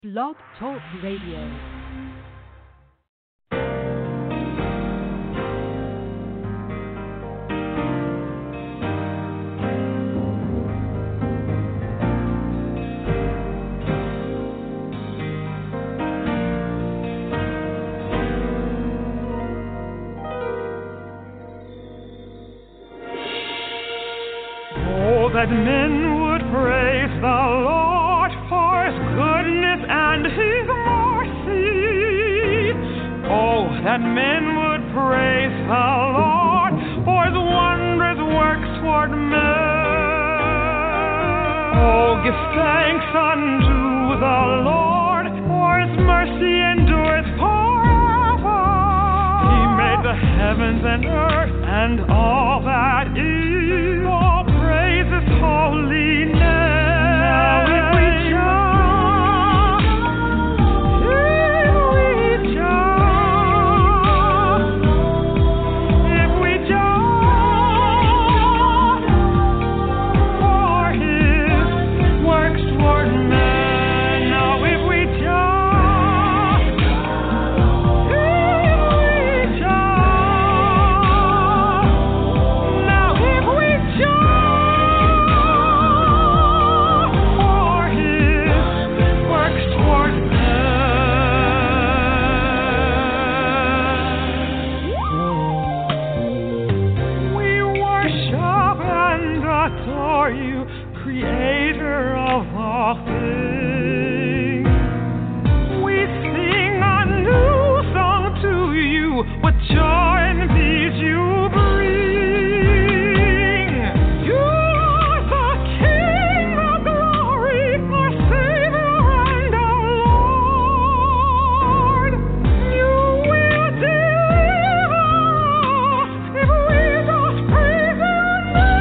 Blog Talk Radio. That men would praise the Lord for His goodness and His mercy. Oh, that men would praise the Lord for His wondrous works toward men. Oh, give thanks unto the Lord, for His mercy endureth forever. He made the heavens and earth and all that is. All praise His holy name. Now if we jump, if we jump for His works toward men. Now if we jump, now if we jump. You, creator of all things. We sing a new song to you with joy and peace you bring. You are the King of glory, our Savior and our Lord. You will deliver us if we just praise your name.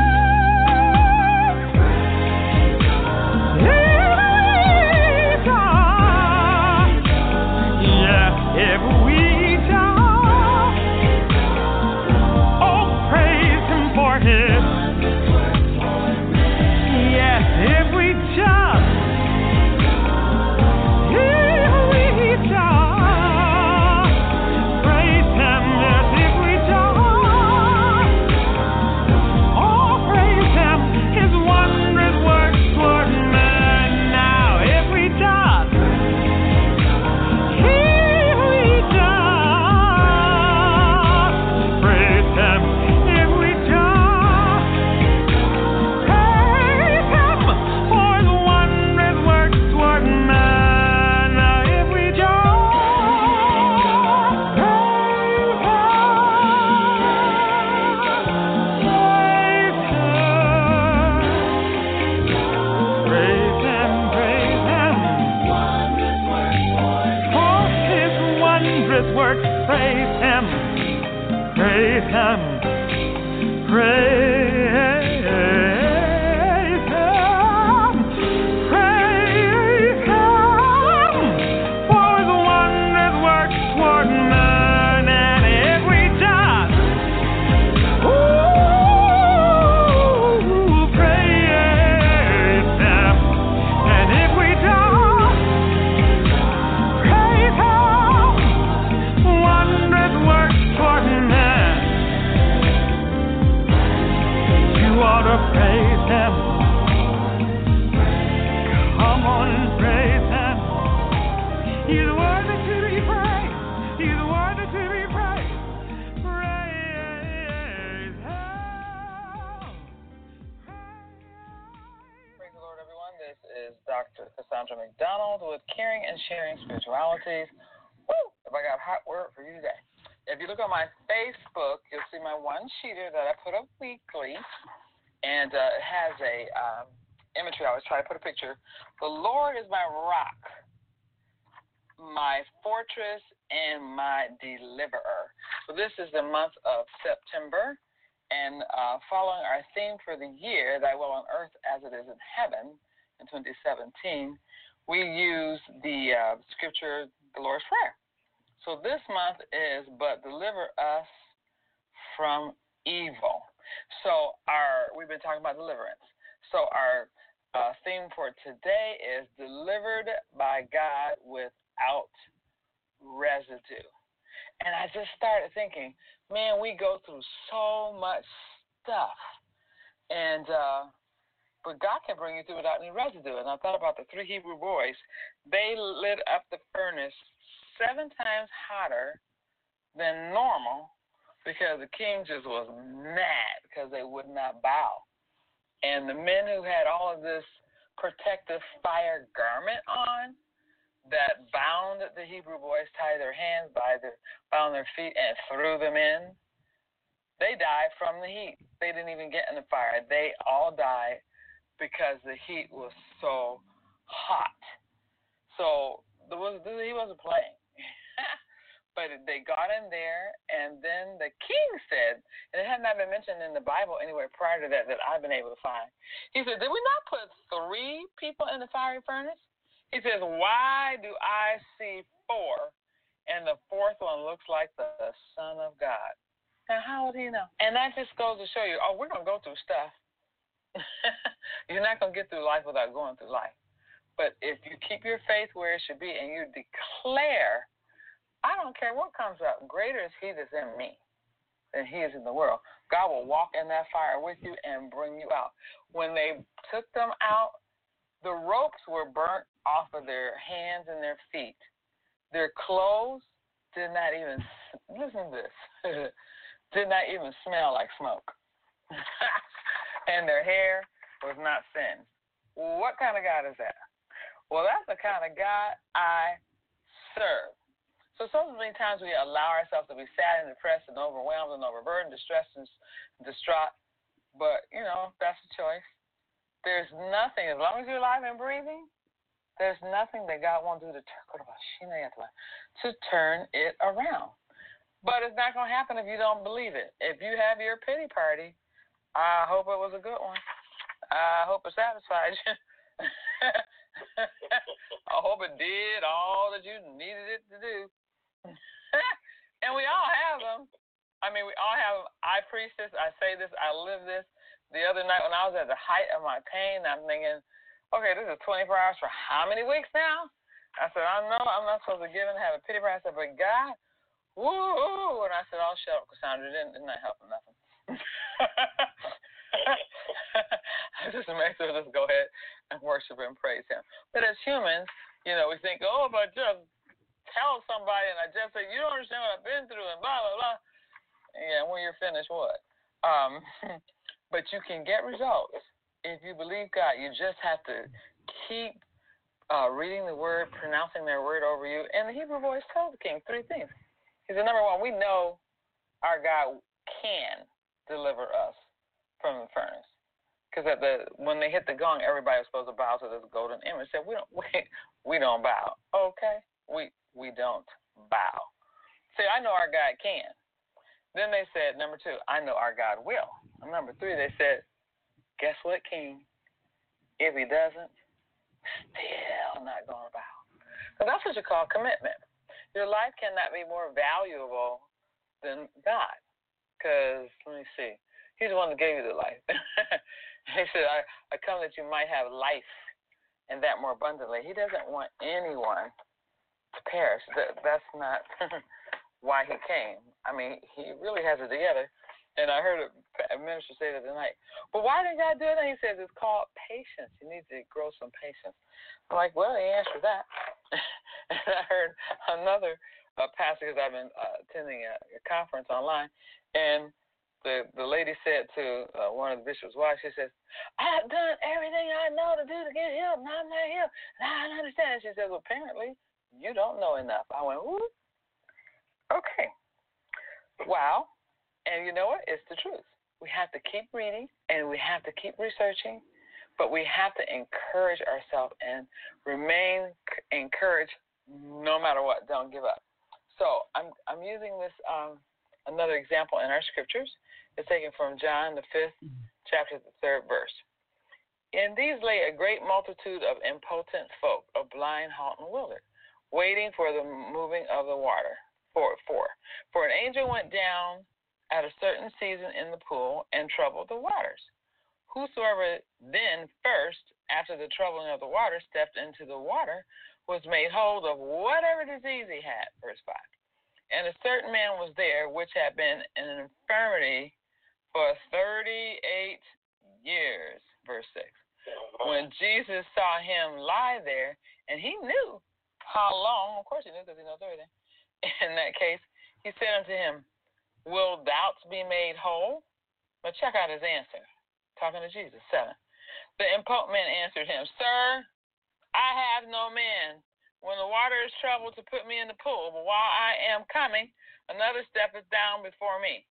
Imagery. I always try to put a picture. The Lord is my rock, my fortress, and my deliverer. So this is the month of September, and following our theme for the year, Thy will on earth as it is in heaven, in 2017, we use the scripture, the Lord's Prayer. So this month is, but deliver us from evil. So we've been talking about deliverance. So our theme for today is Delivered by God Without Residue. And I just started thinking, man, we go through so much stuff. And but God can bring you through without any residue. And I thought about the 3 Hebrew boys. They lit up the furnace 7 times hotter than normal because the king just was mad because they would not bow. And the men who had all of this protective fire garment on that bound the Hebrew boys, tied their hands, bound their feet, and threw them in, they died from the heat. They didn't even get in the fire. They all died because the heat was so hot. So he wasn't playing. But they got in there, and then the king said, and it had not been mentioned in the Bible anywhere prior to that I've been able to find. He said, did we not put 3 people in the fiery furnace? He says, why do I see 4, and the 4th one looks like the Son of God? Now, how would he know? And that just goes to show you, we're going to go through stuff. You're not going to get through life without going through life. But if you keep your faith where it should be and you declare, I don't care what comes up, greater is he that's in me than he is in the world. God will walk in that fire with you and bring you out. When they took them out, the ropes were burnt off of their hands and their feet. Their clothes did not even, listen to this, did not even smell like smoke. And their hair was not singed. What kind of God is that? Well, that's the kind of God I serve. So many times we allow ourselves to be sad and depressed and overwhelmed and overburdened, distressed and distraught. But, that's a choice. There's nothing, as long as you're alive and breathing, there's nothing that God won't do to turn it around. But it's not going to happen if you don't believe it. If you have your pity party, I hope it was a good one. I hope it satisfied you. I hope it did all that you needed it to do. And we all have them. I mean, we all have them. I preach this. I say this. I live this. The other night when I was at the height of my pain, I'm thinking, okay, this is 24 hours for how many weeks now? I said, I know I'm not supposed to give and have a pity party. I said, but God, woo! And I said, oh, shut up, Cassandra. Didn't that help nothing? I just make sure just go ahead and worship and praise him. But as humans, we think, but just tell somebody and I just say, you don't understand what I've been through and blah, blah, blah. Yeah, when you're finished, what? But you can get results if you believe God. You just have to keep reading the word, pronouncing their word over you. And the Hebrew boys told the king 3 things. He said, number 1, we know our God can deliver us from the furnace. Because when they hit the gong, everybody was supposed to bow to this golden image. Said, we don't bow. Okay? We don't bow. See, I know our God can. Then they said, number 2, I know our God will. And number 3, they said, guess what, King? If he doesn't, still not going to bow. So that's what you call commitment. Your life cannot be more valuable than God. Because, let me see, he's the one that gave you the life. He said, I come that you might have life and that more abundantly. He doesn't want anyone to perish. That's not why he came. I mean, he really has it together. And I heard a minister say that tonight. But why did God do that? He says it's called patience. You need to grow some patience. I'm like, well, he answered that. And I heard another pastor, because I've been attending a conference online, and the lady said to one of the bishop's wives, she says, I've done everything I know to do to get healed, and I'm not healed. And I don't understand. She says, well, apparently you don't know enough. I went, ooh, okay. Wow. And you know what? It's the truth. We have to keep reading, and we have to keep researching, but we have to encourage ourselves and remain encouraged no matter what. Don't give up. So I'm using this another example in our scriptures. It's taken from John, the 5th chapter, the 3rd verse. In these lay a great multitude of impotent folk, of blind, halt, and wildered, waiting for the moving of the water. For an angel went down at a certain season in the pool and troubled the waters. Whosoever then first, after the troubling of the water, stepped into the water, was made whole of whatever disease he had. Verse 5. And a certain man was there which had been in an infirmity for 38 years. Verse 6. When Jesus saw him lie there, and he knew how long, of course he knew because he knows everything. In that case, he said unto him, Will thou be made whole? But check out his answer. Talking to Jesus. 7. The impotent man answered him, Sir, I have no man when the water is troubled to put me in the pool, but while I am coming, another steppeth down before me.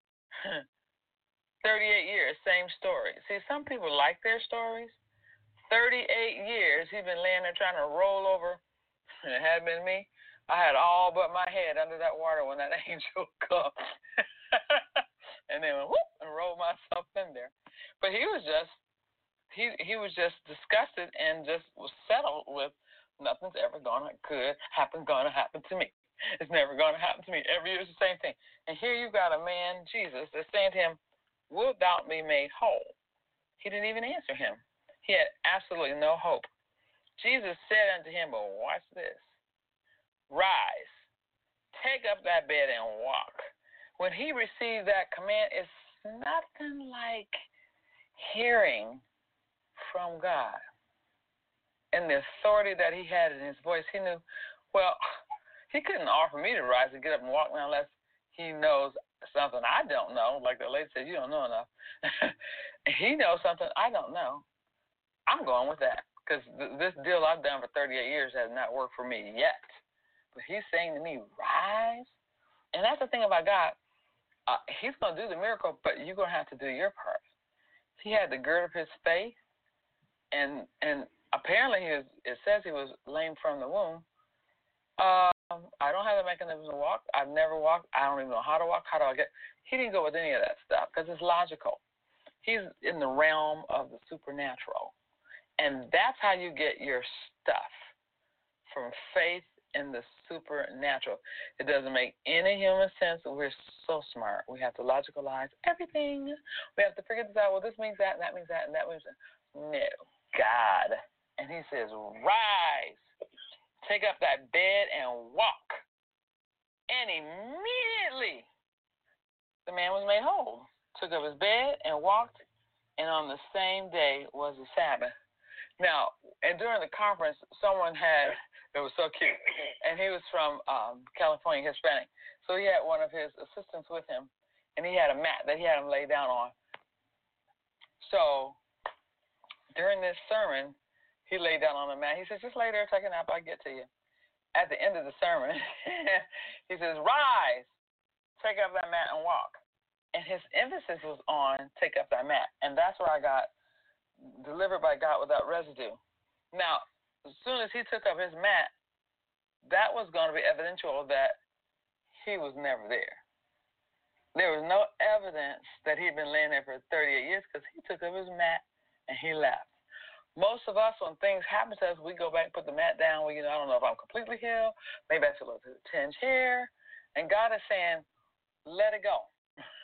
38 years, same story. See, some people like their stories. 38 years, he's been laying there trying to roll over. It had been me. I had all but my head under that water when that angel come. And then whoop, and rolled myself in there. But he was just disgusted and just was settled with nothing's ever gonna happen to me. It's never gonna happen to me. Every year it's the same thing. And here you got a man, Jesus, that's saying to him, Wilt thou be made whole? He didn't even answer him. He had absolutely no hope. Jesus said unto him, but watch this. Rise, take up thy bed and walk. When he received that command, it's nothing like hearing from God. And the authority that he had in his voice, he knew, well, he couldn't offer me to rise and get up and walk now unless he knows something I don't know. Like the lady said, you don't know enough. He knows something I don't know. I'm going with that because this deal I've done for 38 years has not worked for me yet. But he's saying to me, rise. And that's the thing about God. He's going to do the miracle, but you're going to have to do your part. He had to gird up his faith, and apparently it says he was lame from the womb. I don't have the mechanism to walk. I've never walked. I don't even know how to walk. How do I get? He didn't go with any of that stuff because it's logical. He's in the realm of the supernatural. And that's how you get your stuff, from faith in the supernatural. It doesn't make any human sense. We're so smart. We have to logicalize everything. We have to figure this out. Well, this means that, and that means that, and that means that. No, God. And he says, rise, take up that bed and walk. And immediately the man was made whole, took up his bed and walked, and on the same day was the Sabbath. Now, and during the conference, someone had, it was so cute, and he was from California, Hispanic. So he had one of his assistants with him, and he had a mat that he had him lay down on. So during this sermon, he laid down on the mat. He says, just lay there, take a nap, I'll get to you. At the end of the sermon, he says, rise, take up that mat and walk. And his emphasis was on take up that mat. And that's where I got delivered by God without residue. Now, as soon as he took up his mat, that was going to be evidential that he was never there. There was no evidence that he'd been laying there for 38 years because he took up his mat and he left. Most of us, when things happen to us, we go back and put the mat down. I don't know if I'm completely healed. Maybe I feel a tinge here. And God is saying, let it go.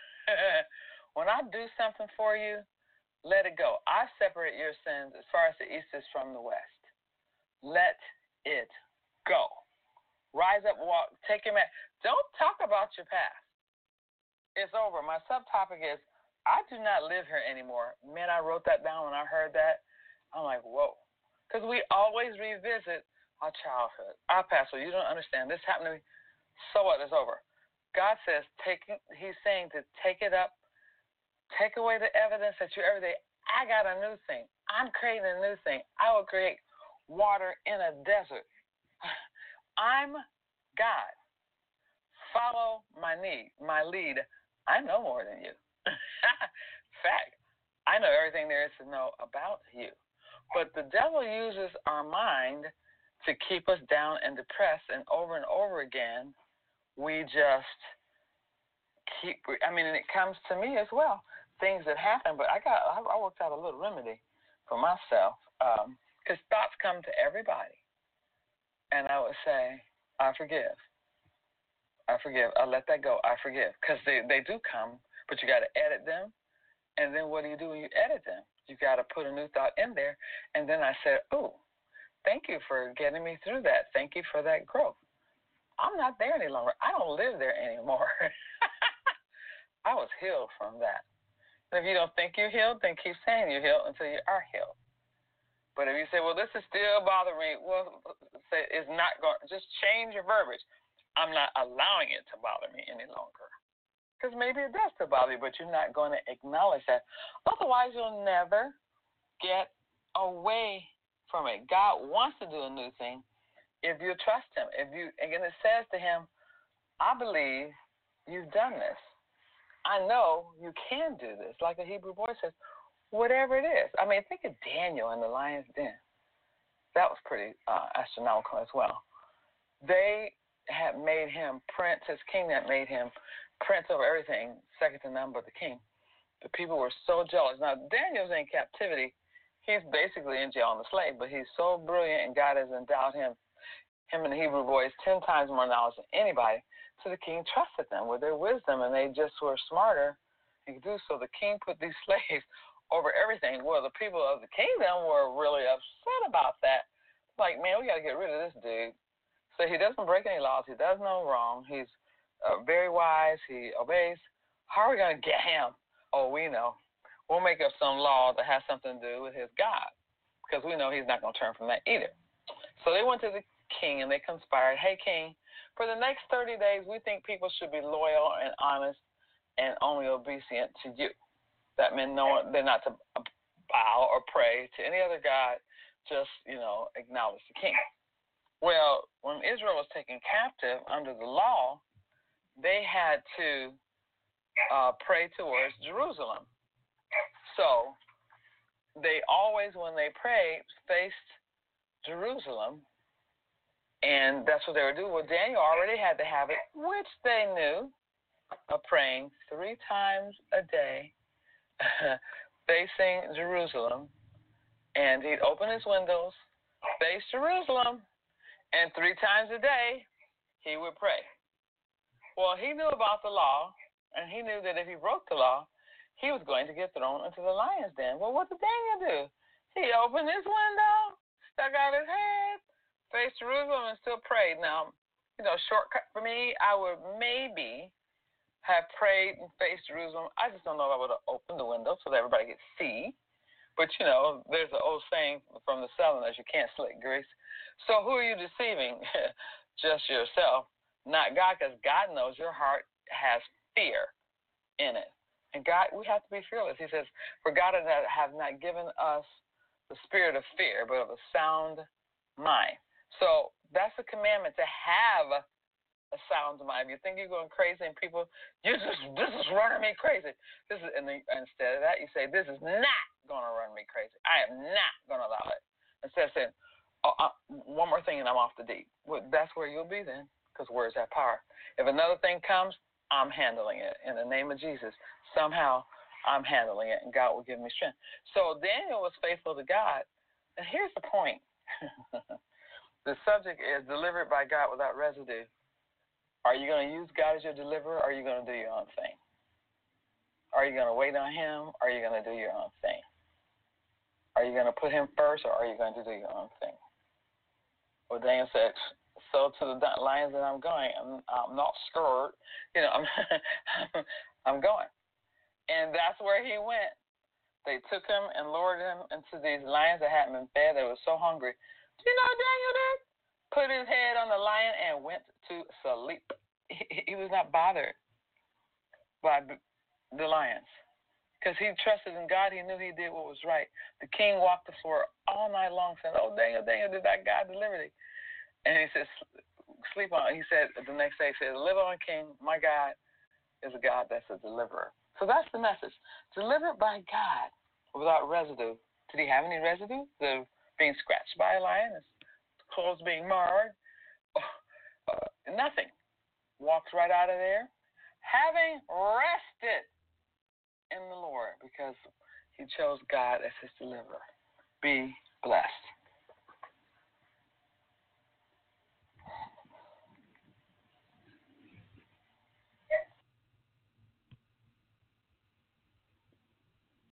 When I do something for you, let it go. I separate your sins as far as the east is from the west. Let it go. Rise up, walk, take your mat. Don't talk about your past. It's over. My subtopic is, I do not live here anymore. Man, I wrote that down when I heard that. I'm like, whoa. Because we always revisit our childhood, our past. So you don't understand. This happened to me. So what? It's over. God says, he's saying to take it up, take away the evidence that you're every day. I got a new thing. I'm creating a new thing. I will create water in a desert. I'm God. Follow my lead. I know more than you. Fact, I know everything there is to know about you. But the devil uses our mind to keep us down and depressed, and over again, we just keep, and it comes to me as well, things that happen, but I worked out a little remedy for myself, because thoughts come to everybody, and I would say, I forgive, I let that go, I forgive, because they do come, but you got to edit them And then what do you do when you edit them? You got to put a new thought in there. And then I said, oh, thank you for getting me through that. Thank you for that growth. I'm not there any longer. I don't live there anymore. I was healed from that. And if you don't think you're healed, then keep saying you're healed until you are healed. But if you say, well, this is still bothering me, well, say it's not going. Just change your verbiage. I'm not allowing it to bother me any longer. Because maybe it does to bother you, but you're not going to acknowledge that. Otherwise, you'll never get away from it. God wants to do a new thing if you trust him. Again, it says to him, I believe you've done this. I know you can do this. Like the Hebrew boy says, whatever it is. I mean, think of Daniel in the lion's den. That was pretty astronomical as well. They had made him prince, his king had made him prince over everything, second to none but the king. The people were so jealous. Now, Daniel's in captivity. He's basically in jail on the slave, but he's so brilliant, and God has endowed him and the Hebrew boys 10 times more knowledge than anybody. So the king trusted them with their wisdom, and they just were smarter and could do so. The king put these slaves over everything. Well, the people of the kingdom were really upset about that. Like, man, we got to get rid of this dude. So he doesn't break any laws. He does no wrong. He's very wise. He obeys. How are we going to get him? Oh, we know. We'll make up some law that has something to do with his God, because we know he's not going to turn from that either. So they went to the king and they conspired. Hey, king, for the next 30 days, we think people should be loyal and honest and only obedient to you. That meant they're not to bow or pray to any other God, just, acknowledge the king. Well, when Israel was taken captive under the law, they had to pray towards Jerusalem. So they always, when they prayed, faced Jerusalem, and that's what they would do. Well, Daniel already had the habit, which they knew, of praying 3 times a day, facing Jerusalem, and he'd open his windows, face Jerusalem, and 3 times a day he would pray. Well, he knew about the law, and he knew that if he broke the law, he was going to get thrown into the lion's den. Well, what did Daniel do? He opened his window, stuck out his head, faced Jerusalem, and still prayed. Now, shortcut for me, I would maybe have prayed and faced Jerusalem. I just don't know if I would have opened the window so that everybody could see. But, there's an old saying from the Southerners, you can't slick grease. So who are you deceiving? Just yourself, not God, because God knows your heart has fear in it. And God, we have to be fearless. He says, for God has not given us the spirit of fear, but of a sound mind. So that's a commandment, to have a sound mind. If you think you're going crazy and people, this is running me crazy. Instead of that, you say, this is not going to run me crazy. I am not going to allow it. Instead of saying, one more thing and I'm off the deep. Well, that's where you'll be then, because words have power. If another thing comes, I'm handling it. In the name of Jesus, somehow I'm handling it, and God will give me strength. So Daniel was faithful to God. And here's the point. The subject is delivered by God without residue. Are you going to use God as your deliverer, or are you going to do your own thing? Are you going to wait on him, or are you going to do your own thing? Are you going to put him first, or are you going to do your own thing? Well, Daniel said, so to the lions that I'm going, I'm not scared. I'm going. And that's where he went. They took him and lured him into these lions that hadn't been fed. They were so hungry. Do you know what Daniel did? Put his head on the lion and went to sleep. He was not bothered by the lions because he trusted in God. He knew he did what was right. The king walked the floor all night long saying, oh, Daniel, did that God deliver thee? And he says, sleep on. He said the next day, he said, live on, king. My God is a God that's a deliverer. So that's the message. Delivered by God without residue. Did he have any residue? The being scratched by a lion, his clothes being marred? Nothing. Walks right out of there, having rested in the Lord because he chose God as his deliverer. Be blessed.